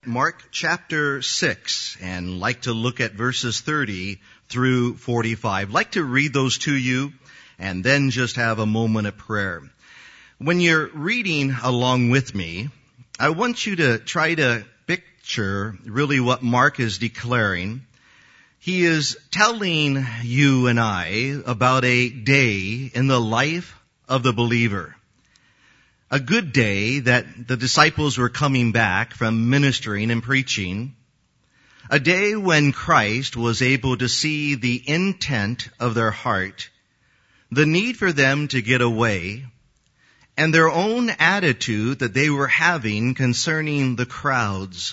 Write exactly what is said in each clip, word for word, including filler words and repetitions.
Mark chapter six, and like to look at verses thirty through forty-five. Like to read those to you and then just have a moment of prayer. When you're reading along with me, I want you to try to picture really what Mark is declaring. He is telling you and I about a day in the life of the believer. A good day that the disciples were coming back from ministering and preaching. A day when Christ was able to see the intent of their heart, the need for them to get away, and their own attitude that they were having concerning the crowds.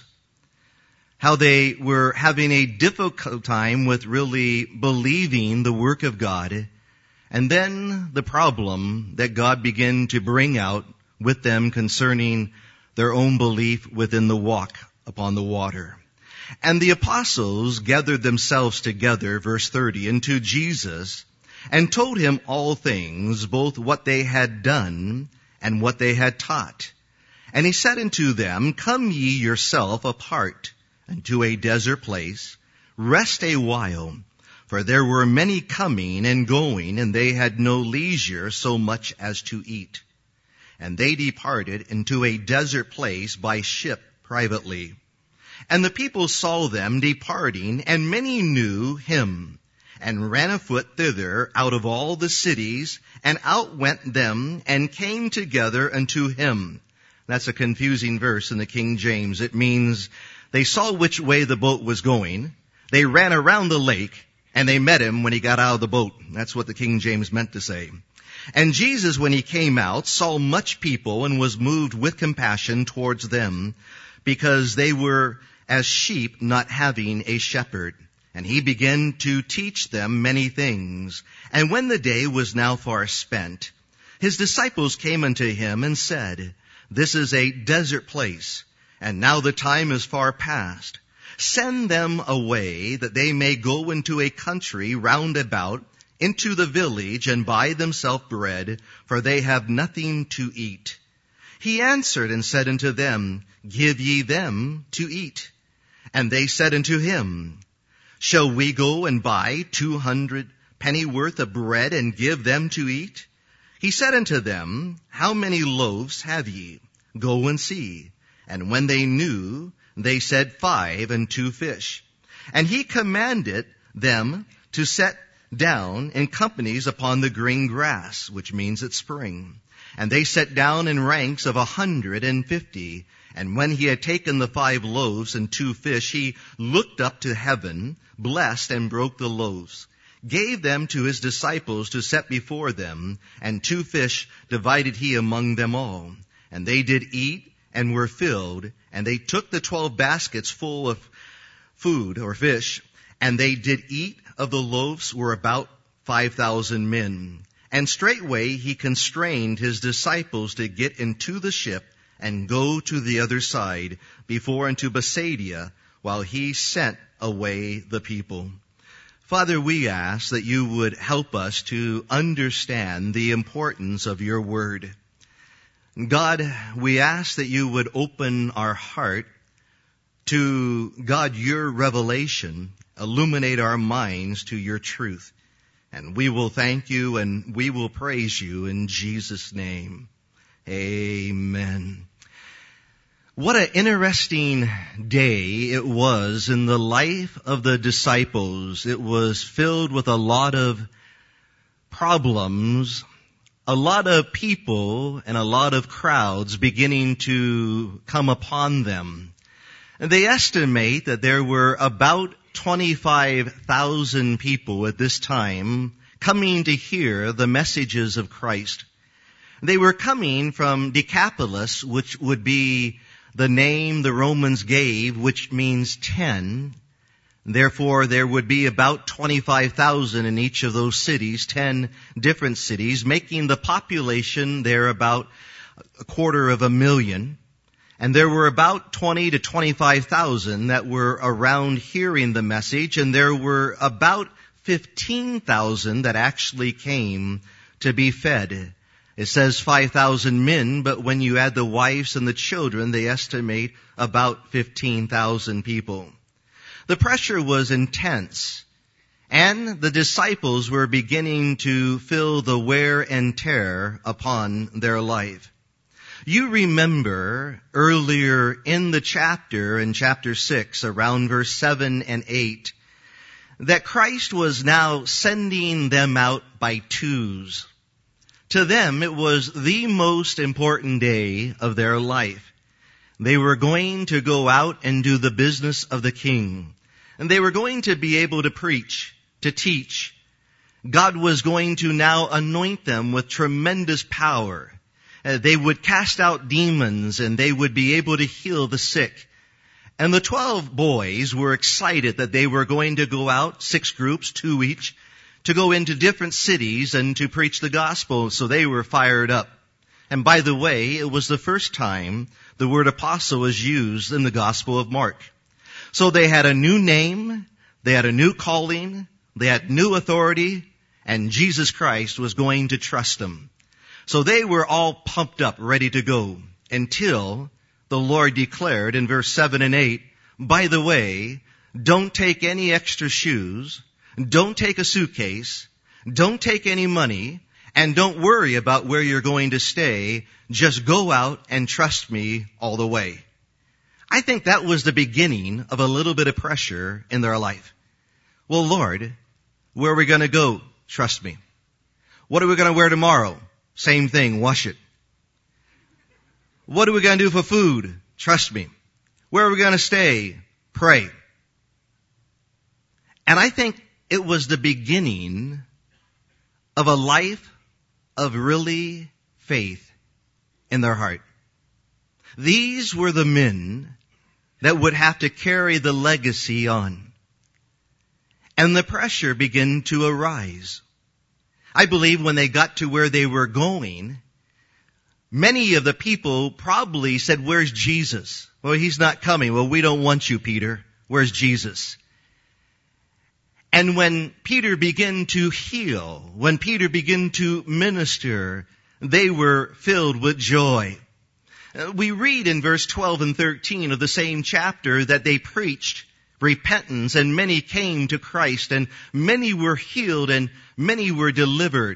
How they were having a difficult time with really believing the work of God. And then the problem that God began to bring out with them concerning their own belief within the walk upon the water. And the apostles gathered themselves together, verse thirty, unto Jesus, and told him all things, both what they had done and what they had taught. And he said unto them, Come ye yourself apart unto a desert place, rest a while, for there were many coming and going, and they had no leisure so much as to eat. And they departed into a desert place by ship privately. And the people saw them departing, and many knew him, and ran afoot thither out of all the cities, and outwent them, and came together unto him. That's a confusing verse in the King James. It means they saw which way the boat was going, they ran around the lake, and they met him when he got out of the boat. That's what the King James meant to say. And Jesus, when he came out, saw much people and was moved with compassion towards them, because they were as sheep not having a shepherd. And he began to teach them many things. And when the day was now far spent, his disciples came unto him and said, This is a desert place, and now the time is far past. Send them away, that they may go into a country round about, into the village, and buy themselves bread, for they have nothing to eat. He answered and said unto them, Give ye them to eat. And they said unto him, Shall we go and buy two hundred pennyworth of bread, and give them to eat? He said unto them, How many loaves have ye? Go and see. And when they knew, they said, Five and two fish. And he commanded them to set down in companies upon the green grass, which means it's spring. And they sat down in ranks of a hundred and fifty. And when he had taken the five loaves and two fish, he looked up to heaven, blessed, and broke the loaves, gave them to his disciples to set before them, and two fish divided he among them all. And they did eat and were filled, and they took the twelve baskets full of food or fish, and they did eat of the loaves were about five thousand men. And straightway he constrained his disciples to get into the ship and go to the other side before unto Bethsaida, while he sent away the people. Father, we ask that you would help us to understand the importance of your word. God, we ask that you would open our heart to, God, your revelation, illuminate our minds to your truth. And we will thank you and we will praise you in Jesus' name. Amen. What an interesting day it was in the life of the disciples. It was filled with a lot of problems, a lot of people, and a lot of crowds beginning to come upon them. And they estimate that there were about twenty-five thousand people at this time coming to hear the messages of Christ. They were coming from Decapolis, which would be the name the Romans gave, which means ten. Therefore, there would be about twenty-five thousand in each of those cities, ten different cities, making the population there about a quarter of a million. And there were about twenty to twenty-five thousand that were around hearing the message, and there were about fifteen thousand that actually came to be fed. It says five thousand men, but when you add the wives and the children, they estimate about fifteen thousand people. The pressure was intense, and the disciples were beginning to feel the wear and tear upon their life. You remember earlier in the chapter, in chapter six, around verse seven and eight, that Christ was now sending them out by twos. To them, it was the most important day of their life. They were going to go out and do the business of the King. And they were going to be able to preach, to teach. God was going to now anoint them with tremendous power. Uh, they would cast out demons and they would be able to heal the sick. And the twelve boys were excited that they were going to go out, six groups, two each, to go into different cities and to preach the gospel. So they were fired up. And by the way, it was the first time the word apostle was used in the Gospel of Mark. So they had a new name, they had a new calling, they had new authority, and Jesus Christ was going to trust them. So they were all pumped up, ready to go, until the Lord declared in verse seven and eight, by the way, don't take any extra shoes, don't take a suitcase, don't take any money, and don't worry about where you're going to stay. Just go out and trust me all the way. I think that was the beginning of a little bit of pressure in their life. Well, Lord, where are we going to go? Trust me. What are we going to wear tomorrow? Same thing, wash it. What are we going to do for food? Trust me. Where are we going to stay? Pray. And I think it was the beginning of a life of really faith in their heart. These were the men that would have to carry the legacy on. And the pressure began to arise. I believe when they got to where they were going, many of the people probably said, where's Jesus? Well, he's not coming. Well, we don't want you, Peter. Where's Jesus? And when Peter began to heal, when Peter began to minister, they were filled with joy. We read in verse twelve and thirteen of the same chapter that they preached repentance, and many came to Christ, and many were healed, and many were delivered.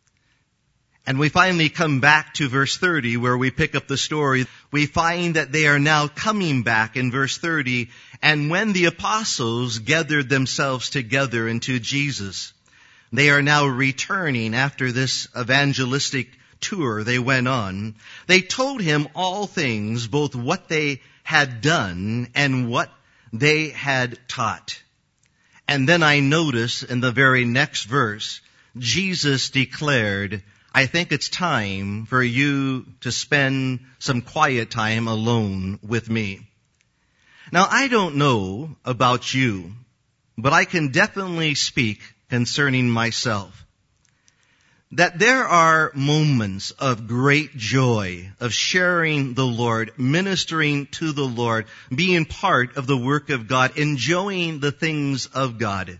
And we finally come back to verse thirty, where we pick up the story. We find that they are now coming back in verse thirty, and when the apostles gathered themselves together into Jesus, they are now returning after this evangelistic tour they went on. They told him all things, both what they had done and what they had taught. And then I notice in the very next verse, Jesus declared, I think it's time for you to spend some quiet time alone with me. Now, I don't know about you, but I can definitely speak concerning myself. That there are moments of great joy, of sharing the Lord, ministering to the Lord, being part of the work of God, enjoying the things of God.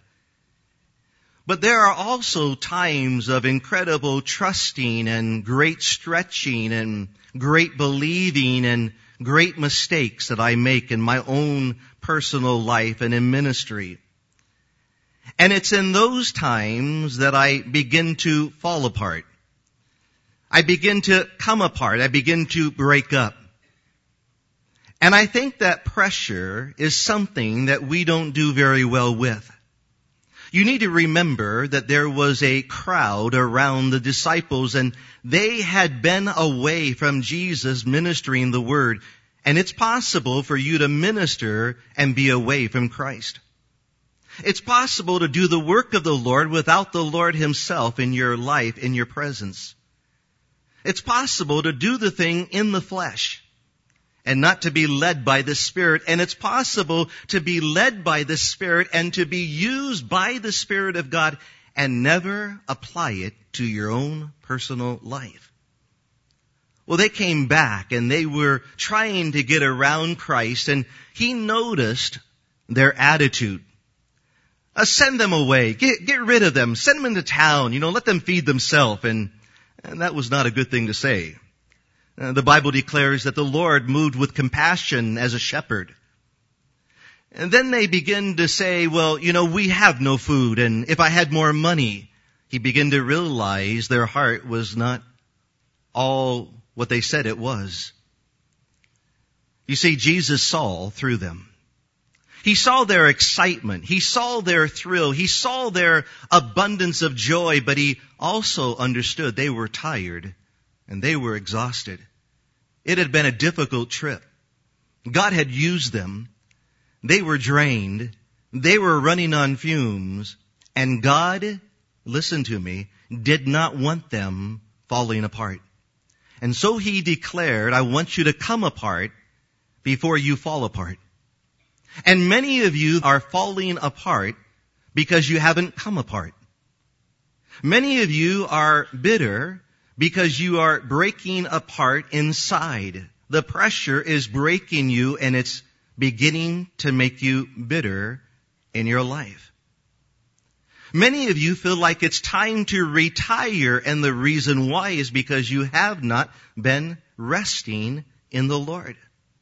But there are also times of incredible trusting and great stretching and great believing and great mistakes that I make in my own personal life and in ministry. And it's in those times that I begin to fall apart. I begin to come apart. I begin to break up. And I think that pressure is something that we don't do very well with. You need to remember that there was a crowd around the disciples, and they had been away from Jesus ministering the word. And it's possible for you to minister and be away from Christ. It's possible to do the work of the Lord without the Lord himself in your life, in your presence. It's possible to do the thing in the flesh and not to be led by the Spirit. And it's possible to be led by the Spirit and to be used by the Spirit of God and never apply it to your own personal life. Well, they came back and they were trying to get around Christ, and he noticed their attitude. Uh, send them away. Get, get rid of them. Send them into town. You know, let them feed themselves. And And that was not a good thing to say. Uh, the Bible declares that the Lord moved with compassion as a shepherd. And then they begin to say, well, you know, we have no food, and if I had more money, he began to realize their heart was not all what they said it was. You see, Jesus saw through them. He saw their excitement. He saw their thrill. He saw their abundance of joy, but he also understood they were tired and they were exhausted. It had been a difficult trip. God had used them. They were drained. They were running on fumes. And God, listen to me, did not want them falling apart. And so he declared, I want you to come apart before you fall apart. And many of you are falling apart because you haven't come apart. Many of you are bitter because you are breaking apart inside. The pressure is breaking you, and it's beginning to make you bitter in your life. Many of you feel like it's time to retire, and the reason why is because you have not been resting in the Lord.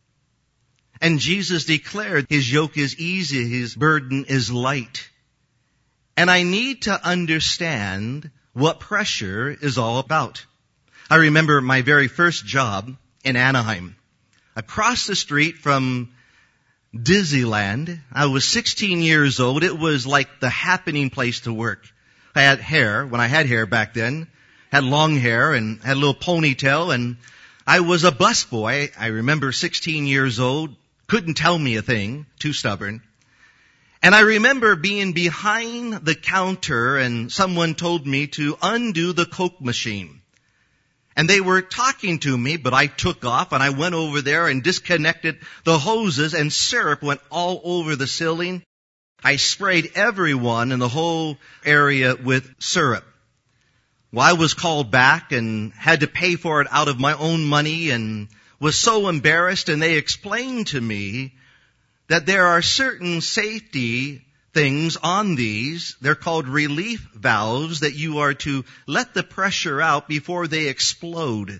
And Jesus declared his yoke is easy, his burden is light. And I need to understand what pressure is all about. I remember my very first job in Anaheim. Across the street from Disneyland. I was sixteen years old. It was like the happening place to work. I had hair, when I had hair back then, had long hair and had a little ponytail, and I was a busboy. I remember sixteen years old, couldn't tell me a thing, too stubborn. And I remember being behind the counter and someone told me to undo the Coke machine. And they were talking to me, but I took off and I went over there and disconnected the hoses, and syrup went all over the ceiling. I sprayed everyone in the whole area with syrup. Well, I was called back and had to pay for it out of my own money and was so embarrassed, and they explained to me that there are certain safety things on these. They're called relief valves that you are to let the pressure out before they explode.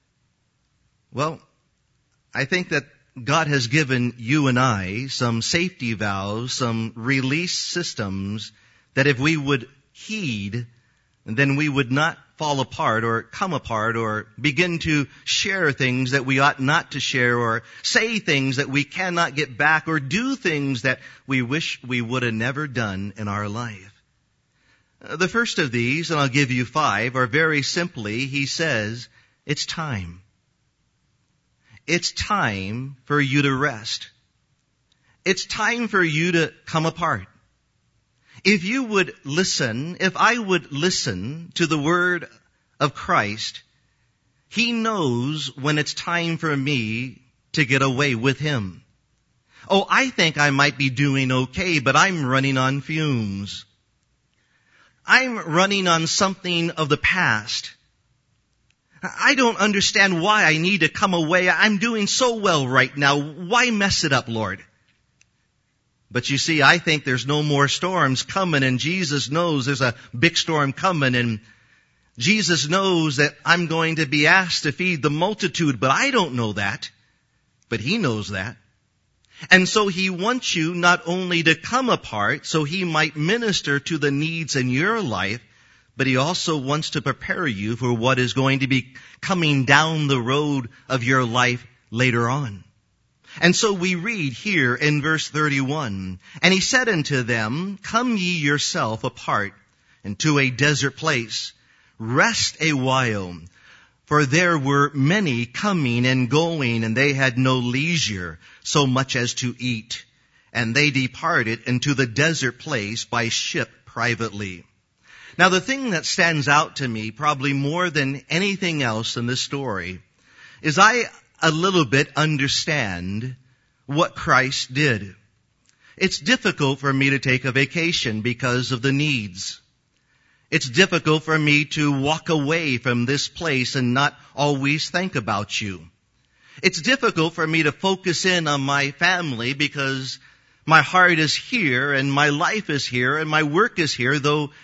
Well, I think that God has given you and I some safety valves, some release systems that if we would heed, then we would not fall apart or come apart or begin to share things that we ought not to share, or say things that we cannot get back, or do things that we wish we would have never done in our life. The first of these, and I'll give you five, are very simply, he says, it's time. It's time for you to rest. It's time for you to come apart. If you would listen, if I would listen to the word of Christ, he knows when it's time for me to get away with him. Oh, I think I might be doing okay, but I'm running on fumes. I'm running on something of the past. I don't understand why I need to come away. I'm doing so well right now. Why mess it up, Lord? But you see, I think there's no more storms coming, and Jesus knows there's a big storm coming, and Jesus knows that I'm going to be asked to feed the multitude, but I don't know that. But he knows that. And so he wants you not only to come apart so he might minister to the needs in your life, but he also wants to prepare you for what is going to be coming down the road of your life later on. And so we read here in verse thirty-one, and he said unto them, come ye yourself apart into a desert place, rest a while, for there were many coming and going, and they had no leisure so much as to eat. And they departed into the desert place by ship privately. Now the thing that stands out to me probably more than anything else in this story is I a little bit understand what Christ did. It's difficult for me to take a vacation because of the needs. It's difficult for me to walk away from this place and not always think about you. It's difficult for me to focus in on my family because my heart is here and my life is here and my work is here, though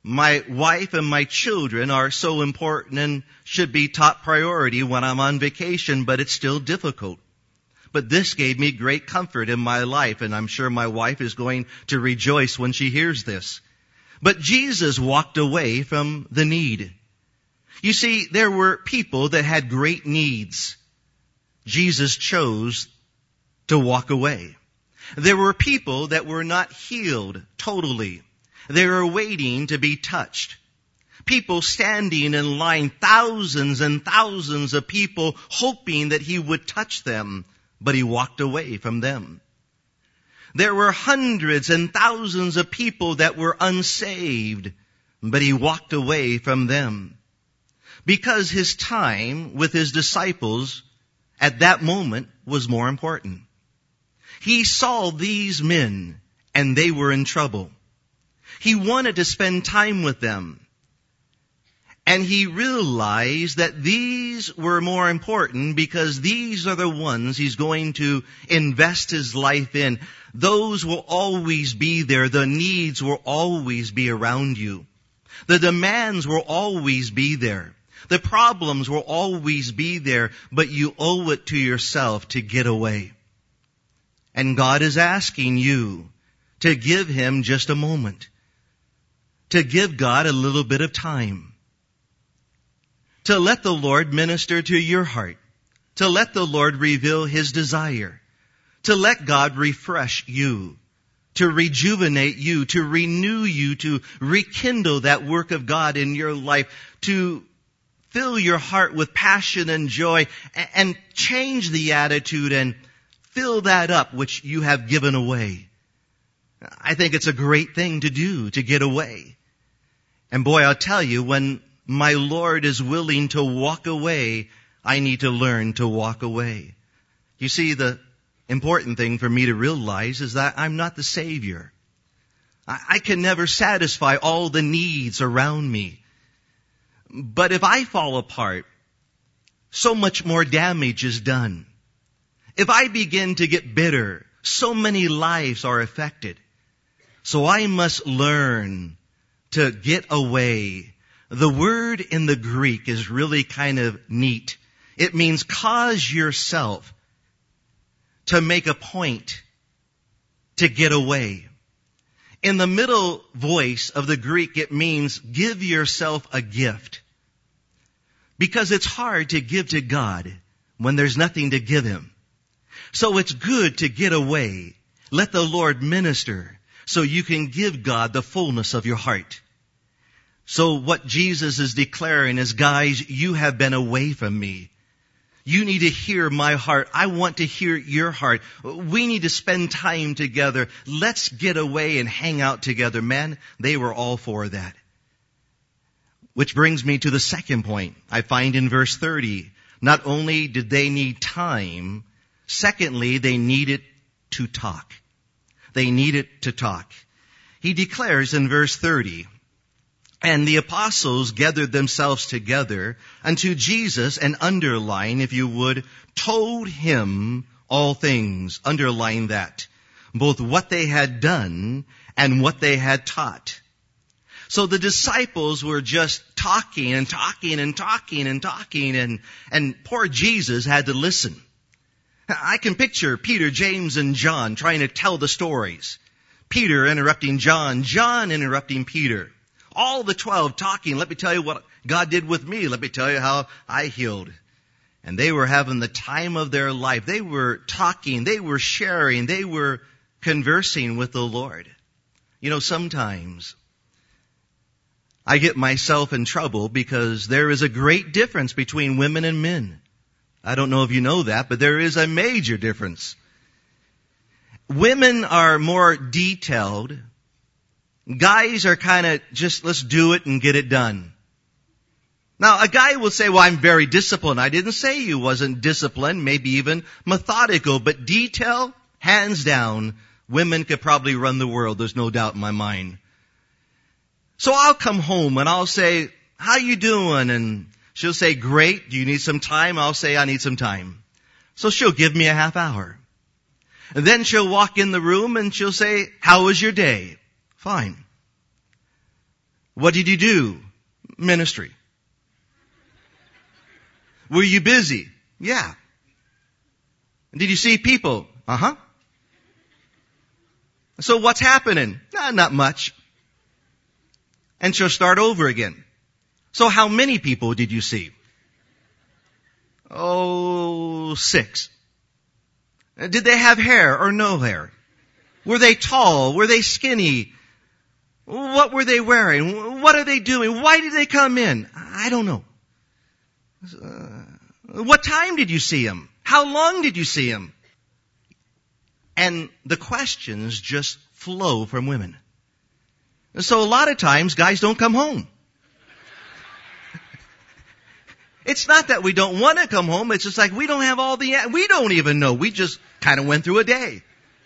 my wife and my children are so important and should be top priority when I'm on vacation, but it's still difficult. But this gave me great comfort in my life, and I'm sure my wife is going to rejoice when she hears this. But Jesus walked away from the need. You see, there were people that had great needs. Jesus chose to walk away. There were people that were not healed totally. They were waiting to be touched. People standing in line, thousands and thousands of people hoping that he would touch them, but he walked away from them. There were hundreds and thousands of people that were unsaved, but he walked away from them. Because his time with his disciples at that moment was more important. He saw these men and they were in trouble. He wanted to spend time with them. And he realized that these were more important because these are the ones he's going to invest his life in. Those will always be there. The needs will always be around you. The demands will always be there. The problems will always be there, but you owe it to yourself to get away. And God is asking you to give him just a moment. To give God a little bit of time. To let the Lord minister to your heart. To let the Lord reveal his desire. To let God refresh you. To rejuvenate you. To renew you. To rekindle that work of God in your life. To fill your heart with passion and joy. And change the attitude and fill that up which you have given away. I think it's a great thing to do, to get away. And boy, I'll tell you, when my Lord is willing to walk away, I need to learn to walk away. You see, the important thing for me to realize is that I'm not the Savior. I can never satisfy all the needs around me. But if I fall apart, so much more damage is done. If I begin to get bitter, so many lives are affected. So I must learn to get away. The word in the Greek is really kind of neat. It means cause yourself to make a point to get away. In the middle voice of the Greek, it means give yourself a gift. Because it's hard to give to God when there's nothing to give him. So it's good to get away. Let the Lord minister so you can give God the fullness of your heart. So what Jesus is declaring is, guys, you have been away from me. You need to hear my heart. I want to hear your heart. We need to spend time together. Let's get away and hang out together. Man, they were all for that. Which brings me to the second point I find in verse thirty. Not only did they need time, secondly, they needed to talk. They needed to talk. He declares in verse thirty, and the apostles gathered themselves together unto Jesus and underline, if you would, told him all things. Underline that. Both what they had done and what they had taught. So the disciples were just talking and talking and talking and talking and, and poor Jesus had to listen. I can picture Peter, James, and John trying to tell the stories. Peter interrupting John, John interrupting Peter. All the twelve talking, let me tell you what God did with me. Let me tell you how I healed. And they were having the time of their life. They were talking, they were sharing, they were conversing with the Lord. You know, sometimes I get myself in trouble because there is a great difference between women and men. I don't know if you know that, but there is a major difference. Women are more detailed. Guys are kind of just, let's do it and get it done. Now, a guy will say, well, I'm very disciplined. I didn't say you wasn't disciplined, maybe even methodical, but detail, hands down, women could probably run the world. There's no doubt in my mind. So I'll come home and I'll say, how you doing? And she'll say, great. Do you need some time? I'll say, I need some time. So she'll give me a half hour. And then she'll walk in the room and she'll say, how was your day? Fine. What did you do? Ministry. Were you busy? Yeah. Did you see people? Uh-huh. So what's happening? Nah, not much. And she'll start over again. So how many people did you see? Oh, six. Did they have hair or no hair? Were they tall? Were they skinny? What were they wearing? What are they doing? Why did they come in? I don't know. Uh, what time did you see them? How long did you see them? And the questions just flow from women. So a lot of times guys don't come home. It's not that we don't want to come home. It's just like we don't have all the, we don't even know. We just kind of went through a day.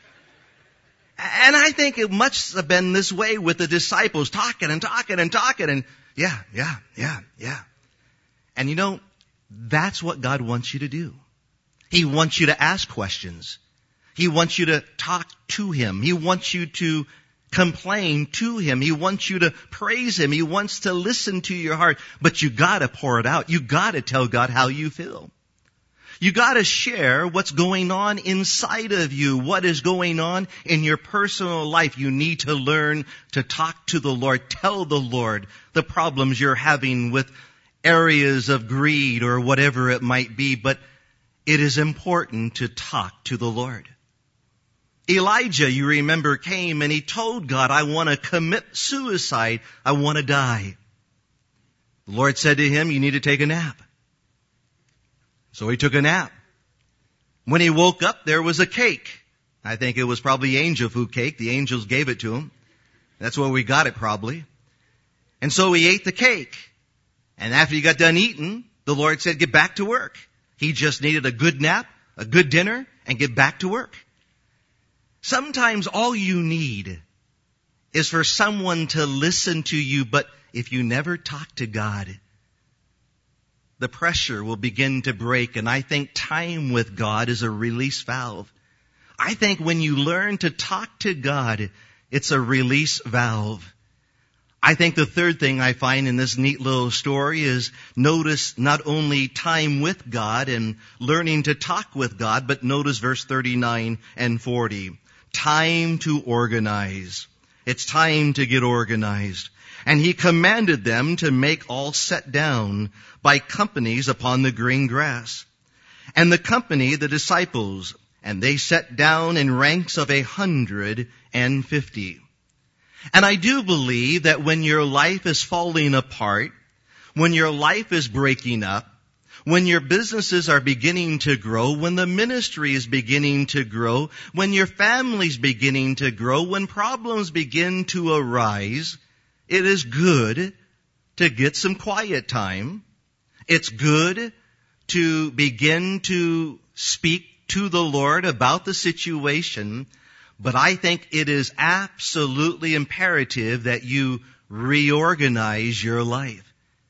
And I think it must have been this way with the disciples, talking and talking and talking and yeah, yeah, yeah, yeah. And you know, that's what God wants you to do. He wants you to ask questions. He wants you to talk to Him. He wants you to complain to Him. He wants you to praise Him. He wants to listen to your heart. But you gotta pour it out. You gotta tell God how you feel. You gotta share what's going on inside of you, what is going on in your personal life. You need to learn to talk to the Lord. Tell the Lord the problems you're having with areas of greed or whatever it might be. But it is important to talk to the Lord. Elijah, you remember, came and he told God, I want to commit suicide. I want to die. The Lord said to him, you need to take a nap. So he took a nap. When he woke up, there was a cake. I think it was probably angel food cake. The angels gave it to him. That's where we got it probably. And so he ate the cake. And after he got done eating, the Lord said, get back to work. He just needed a good nap, a good dinner, and get back to work. Sometimes all you need is for someone to listen to you, but if you never talk to God, the pressure will begin to break, and I think time with God is a release valve. I think when you learn to talk to God, it's a release valve. I think the third thing I find in this neat little story is notice not only time with God and learning to talk with God, but notice verse thirty-nine and forty. Time to organize. It's time to get organized. And he commanded them to make all set down by companies upon the green grass. And the company, the disciples, and they sat down in ranks of a hundred and fifty. And I do believe that when your life is falling apart, when your life is breaking up, when your businesses are beginning to grow, when the ministry is beginning to grow, when your family's beginning to grow, when problems begin to arise, it is good to get some quiet time. It's good to begin to speak to the Lord about the situation, but I think it is absolutely imperative that you reorganize your life.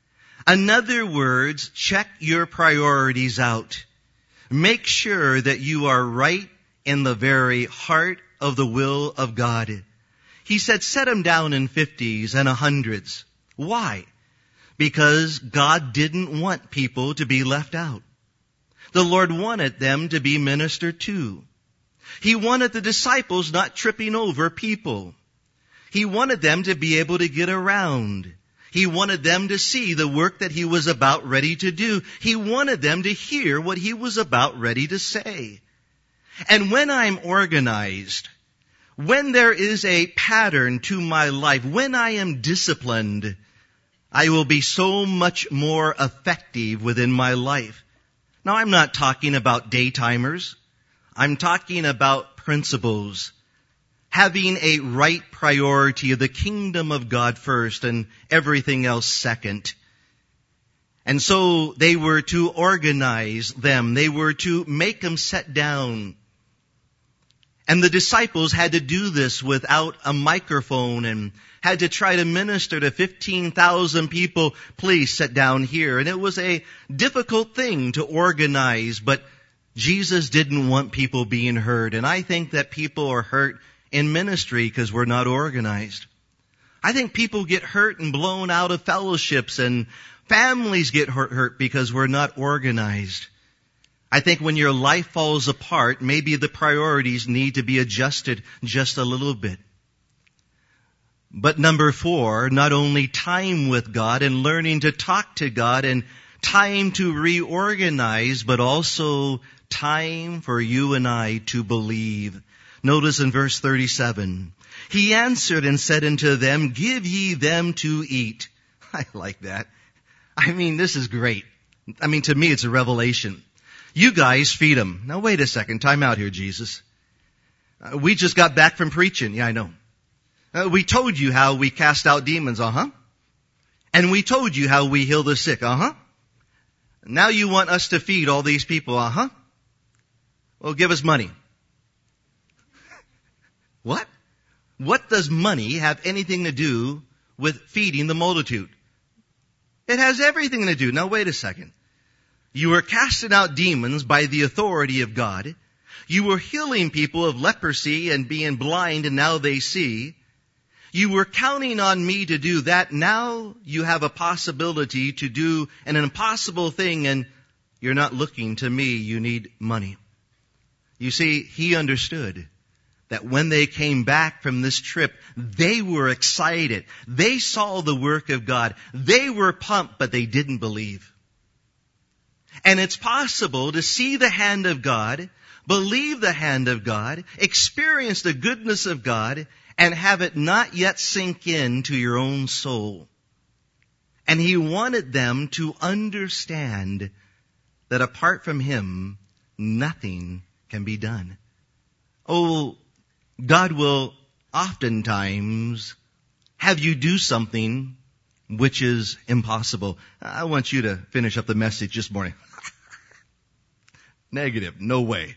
In other words, check your priorities out. Make sure that you are right in the very heart of the will of God. He said, set them down in fifties and hundreds. Why? Because God didn't want people to be left out. The Lord wanted them to be ministered to. He wanted the disciples not tripping over people. He wanted them to be able to get around. He wanted them to see the work that He was about ready to do. He wanted them to hear what He was about ready to say. And when I'm organized, when there is a pattern to my life, when I am disciplined, I will be so much more effective within my life. Now, I'm not talking about daytimers. I'm talking about principles. Having a right priority of the kingdom of God first and everything else second. And so they were to organize them. They were to make them sit down. And the disciples had to do this without a microphone and had to try to minister to fifteen thousand people. Please sit down here. And it was a difficult thing to organize, but Jesus didn't want people being hurt. And I think that people are hurt in ministry because we're not organized. I think people get hurt and blown out of fellowships, and families get hurt, hurt because we're not organized. I think when your life falls apart, maybe the priorities need to be adjusted just a little bit. But number four, not only time with God and learning to talk to God and time to reorganize, but also time for you and I to believe. Notice in verse thirty-seven, he answered and said unto them, give ye them to eat. I like that. I mean, this is great. I mean, to me, it's a revelation. You guys feed them. Now, wait a second. Time out here, Jesus. Uh, we just got back from preaching. Yeah, I know. Uh, we told you how we cast out demons. Uh-huh. And we told you how we heal the sick. Uh-huh. Now you want us to feed all these people. Uh-huh. Well, give us money. What? What does money have anything to do with feeding the multitude? It has everything to do. Now, wait a second. You were casting out demons by the authority of God. You were healing people of leprosy and being blind, and now they see. You were counting on me to do that. Now you have a possibility to do an impossible thing, and you're not looking to me. You need money. You see, he understood that when they came back from this trip, they were excited. They saw the work of God. They were pumped, but they didn't believe. And it's possible to see the hand of God, believe the hand of God, experience the goodness of God, and have it not yet sink into your own soul. And he wanted them to understand that apart from him, nothing can be done. Oh, God will oftentimes have you do something which is impossible. I want you to finish up the message this morning. Negative. No way.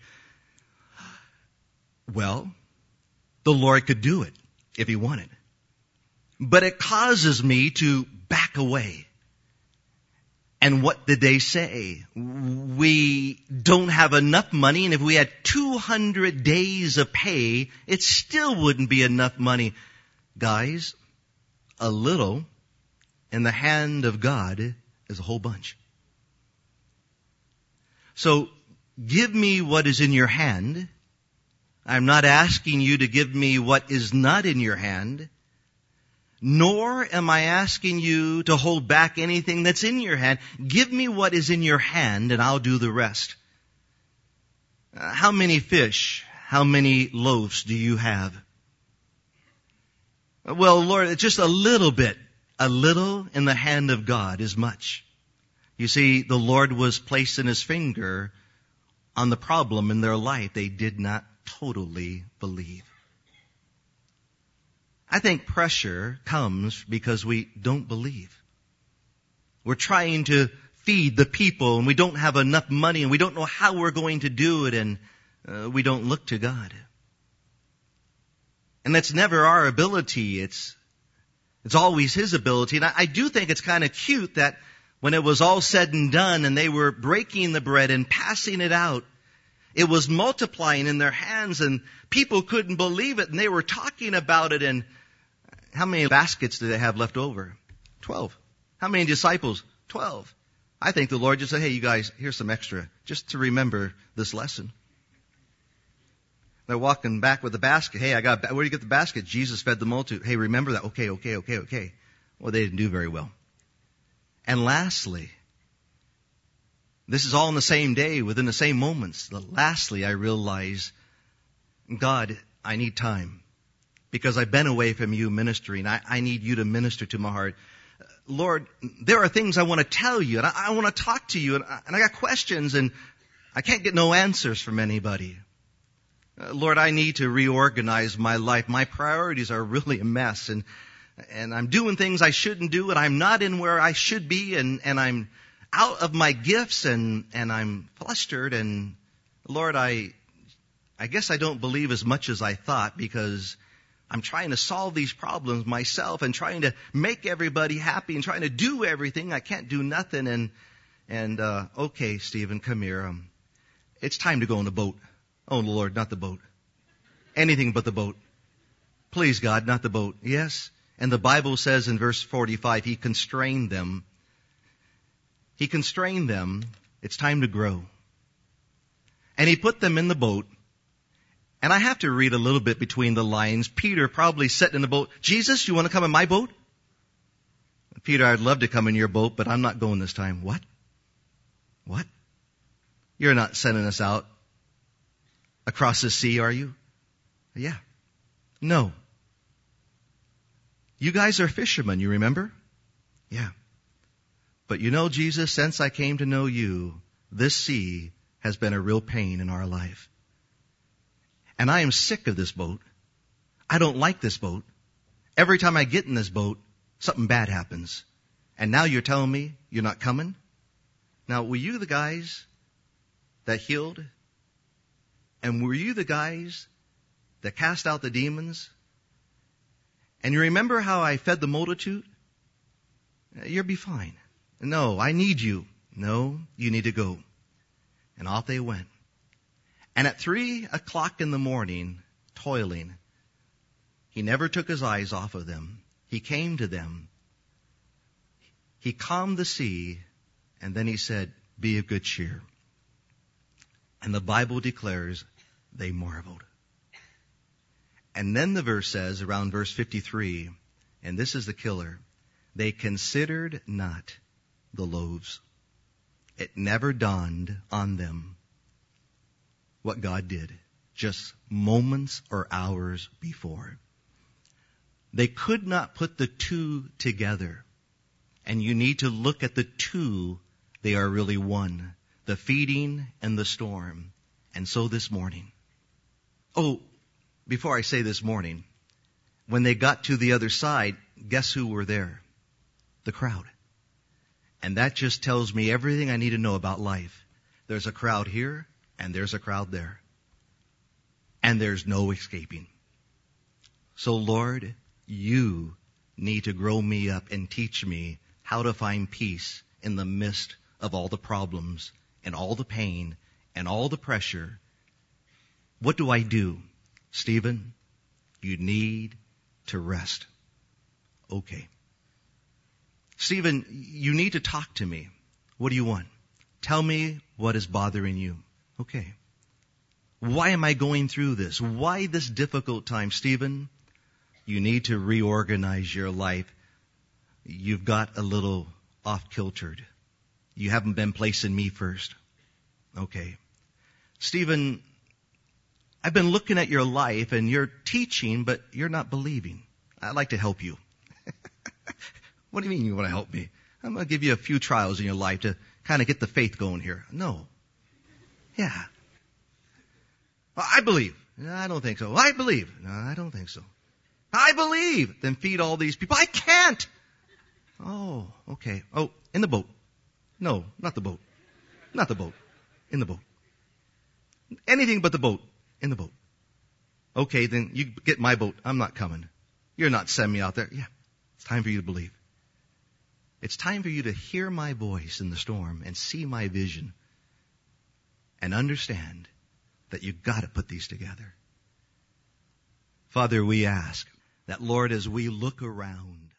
Well, the Lord could do it if he wanted. But it causes me to back away. And what did they say? We don't have enough money, and if we had two hundred days of pay, it still wouldn't be enough money. Guys, a little in the hand of God is a whole bunch. So, give me what is in your hand. I'm not asking you to give me what is not in your hand, nor am I asking you to hold back anything that's in your hand. Give me what is in your hand, and I'll do the rest. Uh, how many fish, how many loaves do you have? Well, Lord, just a little bit. A little in the hand of God is much. You see, the Lord was placing his finger on the problem in their life. They did not totally believe. I think pressure comes because we don't believe. We're trying to feed the people, and we don't have enough money, and we don't know how we're going to do it, and uh, we don't look to God. And that's never our ability. It's it's always his ability. And I, I do think it's kind of cute that when it was all said and done and they were breaking the bread and passing it out, it was multiplying in their hands, and people couldn't believe it, and they were talking about it. And how many baskets do they have left over? Twelve. How many disciples? Twelve. I think the Lord just said, hey, you guys, here's some extra, just to remember this lesson. They're walking back with the basket. Hey, I got, where do you get the basket? Jesus fed the multitude. Hey, remember that. Okay, okay, okay, okay. Well, they didn't do very well. And lastly, this is all in the same day, within the same moments. Lastly, I realize, God, I need time. Because I've been away from you ministering. I, I need you to minister to my heart. Lord, there are things I want to tell you, and I, I want to talk to you, and I, and I got questions, and I can't get no answers from anybody. Uh, Lord, I need to reorganize my life. My priorities are really a mess, and and I'm doing things I shouldn't do, and I'm not in where I should be, and, and I'm out of my gifts, and, and I'm flustered, and Lord, I I guess I don't believe as much as I thought, because I'm trying to solve these problems myself and trying to make everybody happy and trying to do everything. I can't do nothing. And, and, uh, okay, Stephen, come here. Um, it's time to go on the boat. Oh, Lord, not the boat. Anything but the boat. Please, God, not the boat. Yes. And the Bible says in verse forty-five, he constrained them. He constrained them. It's time to grow. And he put them in the boat. And I have to read a little bit between the lines. Peter probably sat in the boat. Jesus, you want to come in my boat? Peter, I'd love to come in your boat, but I'm not going this time. What? What? You're not sending us out across the sea, are you? Yeah. No. You guys are fishermen, you remember? Yeah. But you know, Jesus, since I came to know you, this sea has been a real pain in our life. And I am sick of this boat. I don't like this boat. Every time I get in this boat, something bad happens. And now you're telling me you're not coming? Now, were you the guys that healed? And were you the guys that cast out the demons? And you remember how I fed the multitude? You'll be fine. No, I need you. No, you need to go. And off they went. And at three o'clock in the morning, toiling, he never took his eyes off of them. He came to them. He calmed the sea, and then he said, be of good cheer. And the Bible declares they marveled. And then the verse says, around verse fifty-three, and this is the killer, they considered not the loaves. It never dawned on them what God did just moments or hours before. They could not put the two together. And you need to look at the two. They are really one. The feeding and the storm. And so this morning. Oh, before I say this morning, when they got to the other side, guess who were there? The crowd. And that just tells me everything I need to know about life. There's a crowd here, and there's a crowd there. And there's no escaping. So Lord, you need to grow me up and teach me how to find peace in the midst of all the problems and all the pain and all the pressure. What do I do? Stephen, you need to rest. Okay. Stephen, you need to talk to me. What do you want? Tell me what is bothering you. Okay. Why am I going through this? Why this difficult time? Stephen, you need to reorganize your life. You've got a little off-kiltered. You haven't been placing me first. Okay. Stephen, I've been looking at your life and you're teaching, but you're not believing. I'd like to help you. What do you mean you want to help me? I'm going to give you a few trials in your life to kind of get the faith going here. No. Yeah. Well, I believe. No, I don't think so. Well, I believe. No, I don't think so. I believe. Then feed all these people. I can't. Oh, okay. Oh, in the boat. No, not the boat. Not the boat. In the boat. Anything but the boat. In the boat. Okay, then you get my boat. I'm not coming. You're not sending me out there. Yeah. It's time for you to believe. It's time for you to hear my voice in the storm and see my vision and understand that you've got to put these together. Father, we ask that, Lord, as we look around